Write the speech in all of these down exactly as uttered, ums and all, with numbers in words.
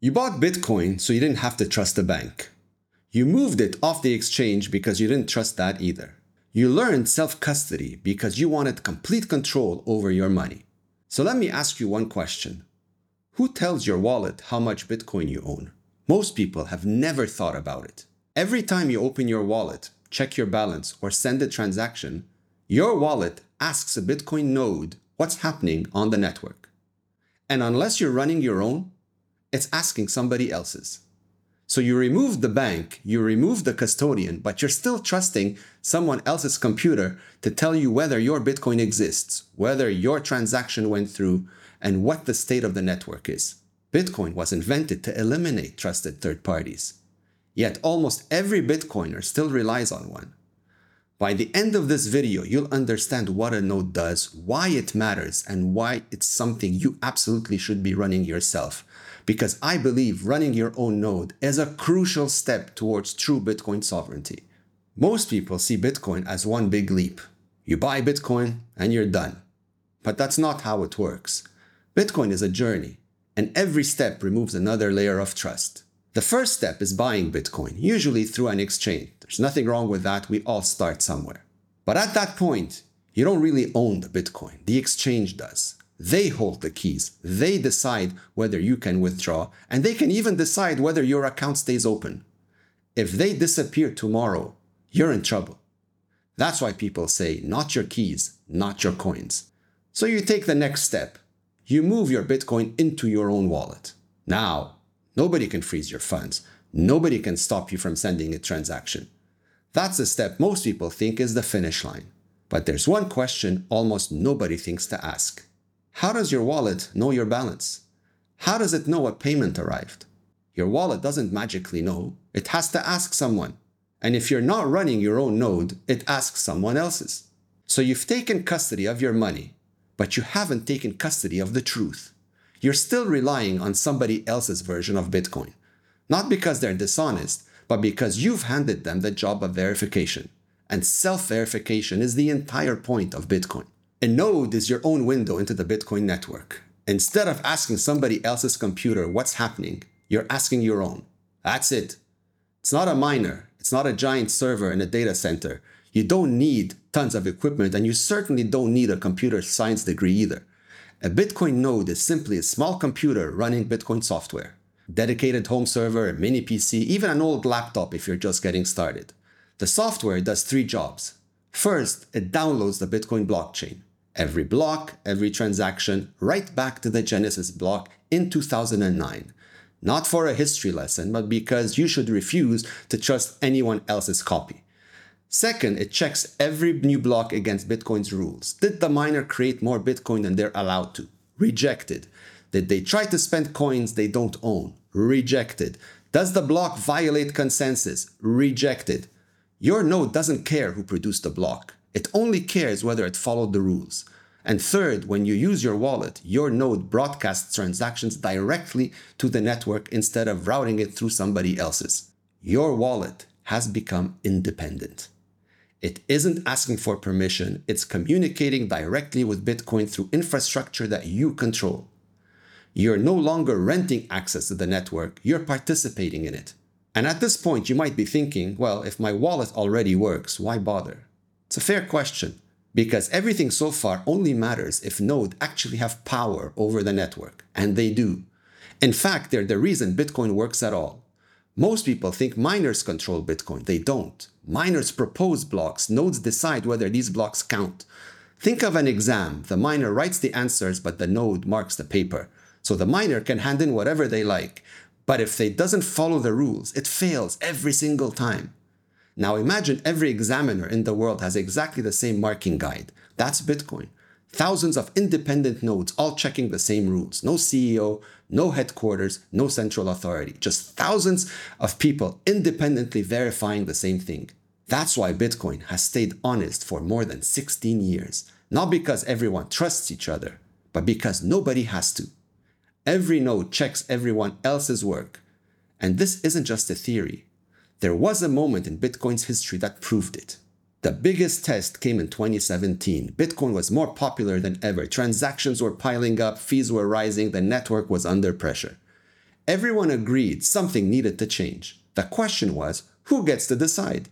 You bought Bitcoin so you didn't have to trust a bank. You moved it off the exchange because you didn't trust that either. You learned self-custody because you wanted complete control over your money. So let me ask you one question. Who tells your wallet how much Bitcoin you own? Most people have never thought about it. Every time you open your wallet, check your balance, or send a transaction, your wallet asks a Bitcoin node what's happening on the network. And unless you're running your own, it's asking somebody else's. So you remove the bank, you remove the custodian, but you're still trusting someone else's computer to tell you whether your Bitcoin exists, whether your transaction went through, and what the state of the network is. Bitcoin was invented to eliminate trusted third parties. Yet almost every Bitcoiner still relies on one. By the end of this video, you'll understand what a node does, why it matters, and why it's something you absolutely should be running yourself. Because I believe running your own node is a crucial step towards true Bitcoin sovereignty. Most people see Bitcoin as one big leap. You buy Bitcoin and you're done. But that's not how it works. Bitcoin is a journey, and every step removes another layer of trust. The first step is buying Bitcoin, usually through an exchange. There's nothing wrong with that, we all start somewhere. But at that point, you don't really own the Bitcoin, the exchange does. They hold the keys, they decide whether you can withdraw, and they can even decide whether your account stays open. If they disappear tomorrow, you're in trouble. That's why people say, not your keys, not your coins. So you take the next step. You move your Bitcoin into your own wallet. Now, nobody can freeze your funds. Nobody can stop you from sending a transaction. That's the step most people think is the finish line. But there's one question almost nobody thinks to ask. How does your wallet know your balance? How does it know a payment arrived? Your wallet doesn't magically know. It has to ask someone. And if you're not running your own node, it asks someone else's. So you've taken custody of your money, but you haven't taken custody of the truth. You're still relying on somebody else's version of Bitcoin. Not because they're dishonest, but because you've handed them the job of verification. And self-verification is the entire point of Bitcoin. A node is your own window into the Bitcoin network. Instead of asking somebody else's computer what's happening, you're asking your own. That's it. It's not a miner. It's not a giant server in a data center. You don't need tons of equipment, and you certainly don't need a computer science degree either. A Bitcoin node is simply a small computer running Bitcoin software. Dedicated home server, a mini P C, even an old laptop if you're just getting started. The software does three jobs. First, it downloads the Bitcoin blockchain. Every block, every transaction, right back to the Genesis block in two thousand nine. Not for a history lesson, but because you should refuse to trust anyone else's copy. Second, it checks every new block against Bitcoin's rules. Did the miner create more Bitcoin than they're allowed to? Rejected. Did they try to spend coins they don't own? Rejected. Does the block violate consensus? Rejected. Your node doesn't care who produced the block. It only cares whether it followed the rules. And third, when you use your wallet, your node broadcasts transactions directly to the network instead of routing it through somebody else's. Your wallet has become independent. It isn't asking for permission, it's communicating directly with Bitcoin through infrastructure that you control. You're no longer renting access to the network, you're participating in it. And at this point, you might be thinking, well, if my wallet already works, why bother? It's a fair question, because everything so far only matters if nodes actually have power over the network, and they do. In fact, they're the reason Bitcoin works at all. Most people think miners control Bitcoin. They don't. Miners propose blocks. Nodes decide whether these blocks count. Think of an exam. The miner writes the answers, but the node marks the paper. So the miner can hand in whatever they like. But if they doesn't follow the rules, it fails every single time. Now imagine every examiner in the world has exactly the same marking guide. That's Bitcoin. Thousands of independent nodes all checking the same rules. No C E O, no headquarters, no central authority. Just thousands of people independently verifying the same thing. That's why Bitcoin has stayed honest for more than sixteen years. Not because everyone trusts each other, but because nobody has to. Every node checks everyone else's work. And this isn't just a theory. There was a moment in Bitcoin's history that proved it. The biggest test came in twenty seventeen. Bitcoin was more popular than ever. Transactions were piling up, fees were rising, the network was under pressure. Everyone agreed something needed to change. The question was, who gets to decide?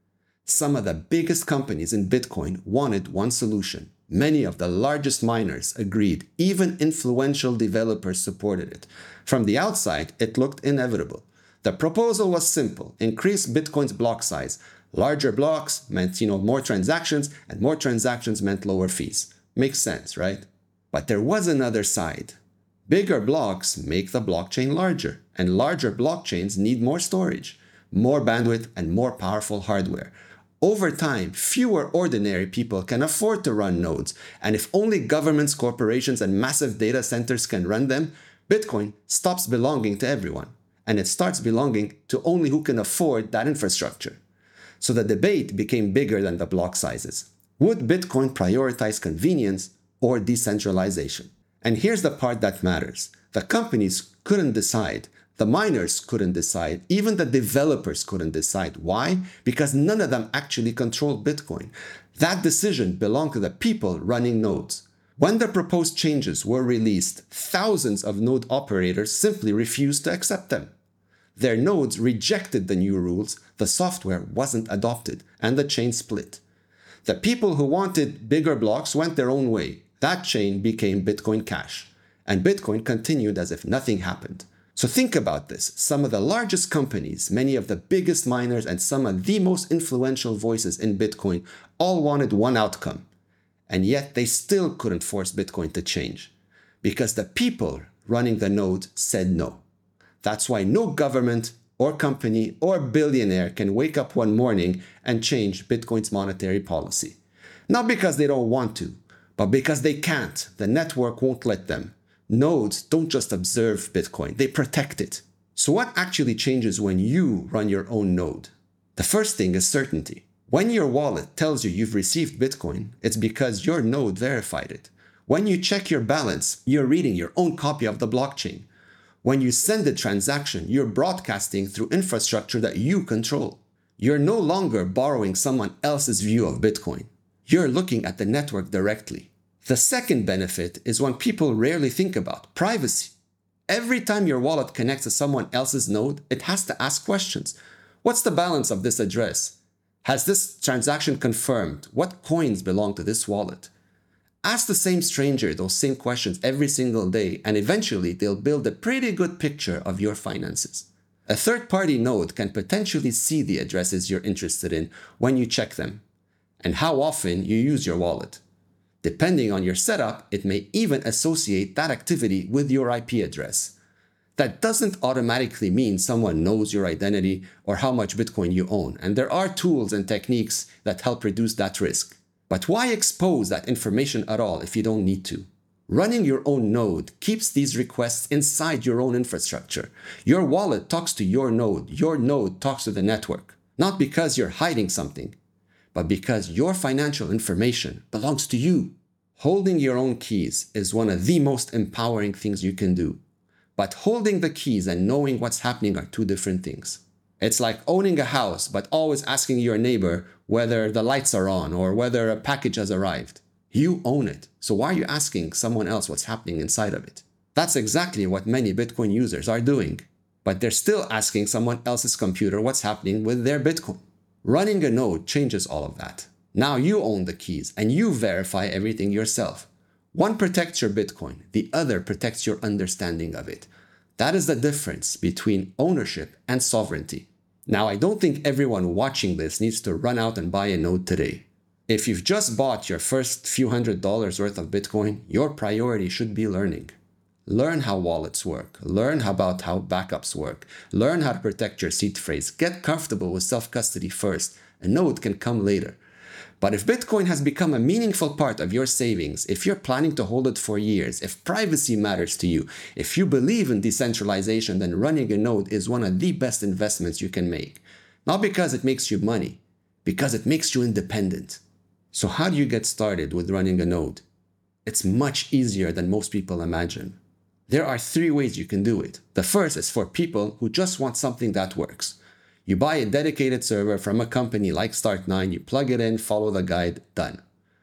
Some of the biggest companies in Bitcoin wanted one solution. Many of the largest miners agreed. Even influential developers supported it. From the outside, it looked inevitable. The proposal was simple: increase Bitcoin's block size. Larger blocks meant, you know, more transactions, and more transactions meant lower fees. Makes sense, right? But there was another side. Bigger blocks make the blockchain larger, and larger blockchains need more storage, more bandwidth, and more powerful hardware. Over time, fewer ordinary people can afford to run nodes, and if only governments, corporations, and massive data centers can run them, Bitcoin stops belonging to everyone, and it starts belonging to only who can afford that infrastructure. So the debate became bigger than the block sizes. Would Bitcoin prioritize convenience or decentralization? And here's the part that matters. The companies couldn't decide. The miners couldn't decide. Even the developers couldn't decide. Why? Because none of them actually controlled Bitcoin. That decision belonged to the people running nodes. When the proposed changes were released, thousands of node operators simply refused to accept them. Their nodes rejected the new rules, the software wasn't adopted, and the chain split. The people who wanted bigger blocks went their own way. That chain became Bitcoin Cash, and Bitcoin continued as if nothing happened. So think about this. Some of the largest companies, many of the biggest miners, and some of the most influential voices in Bitcoin all wanted one outcome. And yet they still couldn't force Bitcoin to change, because the people running the node said no. That's why no government or company or billionaire can wake up one morning and change Bitcoin's monetary policy. Not because they don't want to, but because they can't. The network won't let them. Nodes don't just observe Bitcoin, they protect it. So what actually changes when you run your own node? The first thing is certainty. When your wallet tells you you've received Bitcoin, it's because your node verified it. When you check your balance, you're reading your own copy of the blockchain. When you send a transaction, you're broadcasting through infrastructure that you control. You're no longer borrowing someone else's view of Bitcoin. You're looking at the network directly. The second benefit is one people rarely think about: privacy. Every time your wallet connects to someone else's node, it has to ask questions. What's the balance of this address? Has this transaction confirmed? What coins belong to this wallet? Ask the same stranger those same questions every single day, and eventually they'll build a pretty good picture of your finances. A third-party node can potentially see the addresses you're interested in when you check them, and how often you use your wallet. Depending on your setup, it may even associate that activity with your I P address. That doesn't automatically mean someone knows your identity or how much Bitcoin you own, and there are tools and techniques that help reduce that risk. But why expose that information at all if you don't need to? Running your own node keeps these requests inside your own infrastructure. Your wallet talks to your node. Your node talks to the network. Not because you're hiding something, but because your financial information belongs to you. Holding your own keys is one of the most empowering things you can do. But holding the keys and knowing what's happening are two different things. It's like owning a house, but always asking your neighbor whether the lights are on or whether a package has arrived. You own it, so why are you asking someone else what's happening inside of it? That's exactly what many Bitcoin users are doing. But they're still asking someone else's computer what's happening with their Bitcoin. Running a node changes all of that. Now you own the keys and you verify everything yourself. One protects your Bitcoin, the other protects your understanding of it. That is the difference between ownership and sovereignty. Now, I don't think everyone watching this needs to run out and buy a node today. If you've just bought your first few hundred dollars worth of Bitcoin, your priority should be learning. Learn how wallets work. Learn about how backups work. Learn how to protect your seed phrase. Get comfortable with self-custody first. A node can come later. But if Bitcoin has become a meaningful part of your savings, if you're planning to hold it for years, if privacy matters to you, if you believe in decentralization, then running a node is one of the best investments you can make. Not because it makes you money, because it makes you independent. So how do you get started with running a node? It's much easier than most people imagine. There are three ways you can do it. The first is for people who just want something that works. You buy a dedicated server from a company like Start nine, you plug it in, follow the guide, done.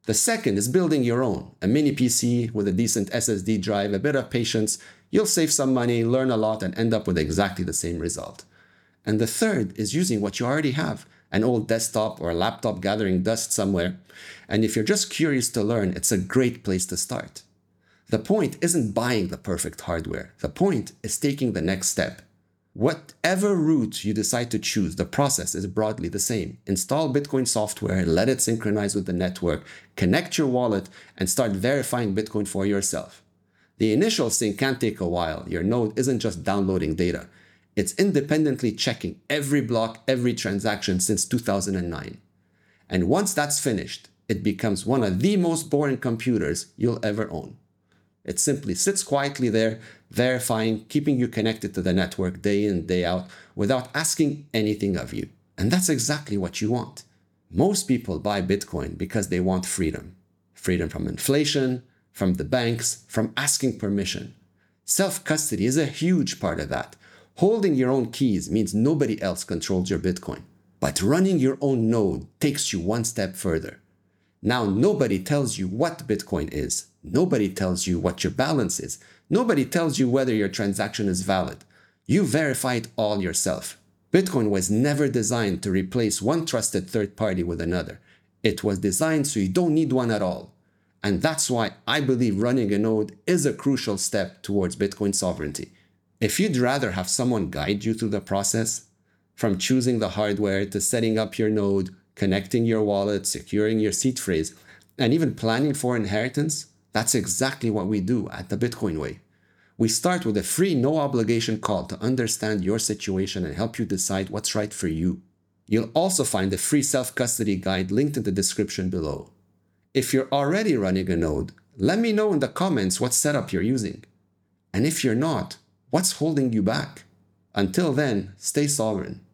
The second is building your own, a mini P C with a decent S S D drive, a bit of patience. You'll save some money, learn a lot, and end up with exactly the same result. And the third is using what you already have, an old desktop or a laptop gathering dust somewhere. And if you're just curious to learn, it's a great place to start. The point isn't buying the perfect hardware. The point is taking the next step. Whatever route you decide to choose, the process is broadly the same. Install Bitcoin software, let it synchronize with the network, connect your wallet, and start verifying Bitcoin for yourself. The initial sync can take a while. Your node isn't just downloading data. It's independently checking every block, every transaction since two thousand nine. And once that's finished, it becomes one of the most boring computers you'll ever own. It simply sits quietly there, verifying, keeping you connected to the network day in, day out, without asking anything of you. And that's exactly what you want. Most people buy Bitcoin because they want freedom. Freedom from inflation, from the banks, from asking permission. Self-custody is a huge part of that. Holding your own keys means nobody else controls your Bitcoin. But running your own node takes you one step further. Now nobody tells you what Bitcoin is. Nobody tells you what your balance is. Nobody tells you whether your transaction is valid. You verify it all yourself. Bitcoin was never designed to replace one trusted third party with another. It was designed so you don't need one at all. And that's why I believe running a node is a crucial step towards Bitcoin sovereignty. If you'd rather have someone guide you through the process, from choosing the hardware to setting up your node, connecting your wallet, securing your seed phrase, and even planning for inheritance, that's exactly what we do at the Bitcoin Way. We start with a free, no-obligation call to understand your situation and help you decide what's right for you. You'll also find a free self-custody guide linked in the description below. If you're already running a node, let me know in the comments what setup you're using. And if you're not, what's holding you back? Until then, stay sovereign.